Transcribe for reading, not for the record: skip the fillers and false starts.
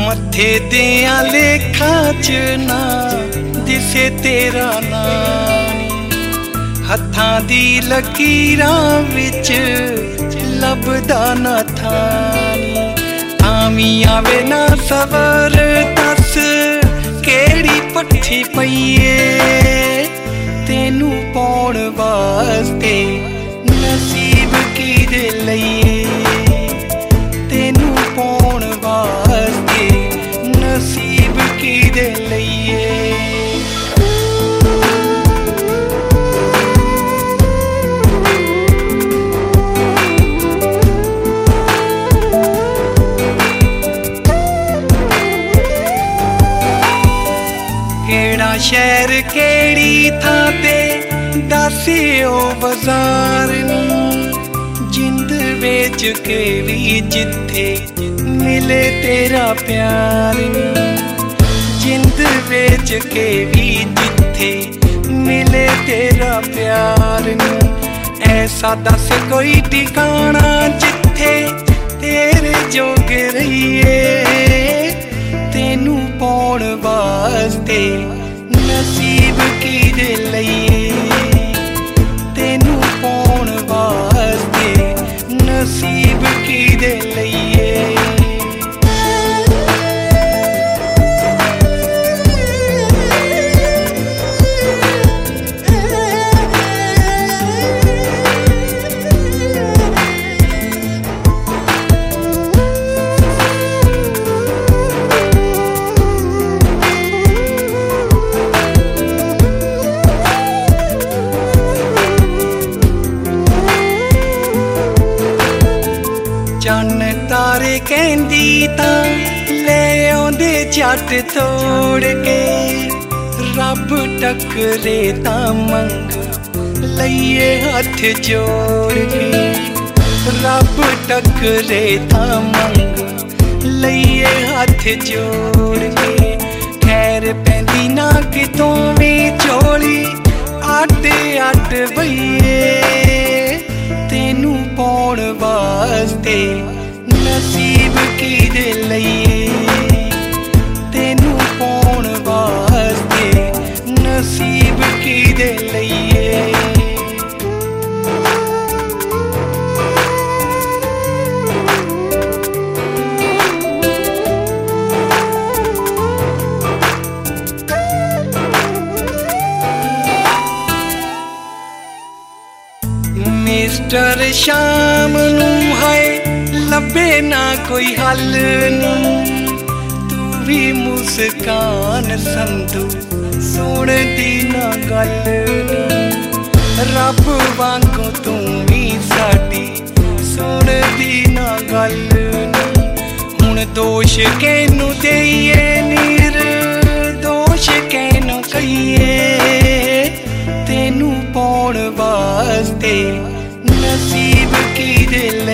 मथे दियां लेखां च ना दिसे तेरा नाम, हत्थां दी लकीरां विच लभदा ना थानी। आमी आवे ना सवर दस केड़ी पट्ठी पईए, तेनू पाउण वास्ते नसीब किदे लईए, तेनू पाउण वास्ते नसीब किदे लईए। केड़ा शहर केड़ी थां ते दस ओ बाजार नी, जिंद बेच के भी जिथे मिले तेरा प्यार नी, जिंद बेच के भी जिथे मिले तेरा प्यार नी। ऐसा दस कोई ठिकाना जिथे तेरे जोग रहिए, तेनू पाउण वास्ते नसीब किदे लईए, तेनू पाउण वास्ते नसीब किदे लईए। चन्न तारे कहंदी तां ले आउंदे झट तोड़ के, रब टकरे तां मंग लईए हथ जोड़ के, रब टकरे तां मंग लईए हथ जोड़ के। खैर पैंदी ना कितों वी झोली अड अड बईए, तेनू पाउण वास्ते नसीब किदे लईए, तेनू पाउण वास्ते नसीब किदे लईए। मिस्टर शाम नू है लभे ना कोई हल नी, तू भी मुस्कान संधू सुन दी ना गल नी, रब वांगू तू भी साडी सुन दी ना गल नी। हुण दोष कैनू देईए नीर दोष कैनू कहिए, तेनू पाउण वास्ते नसीब किदे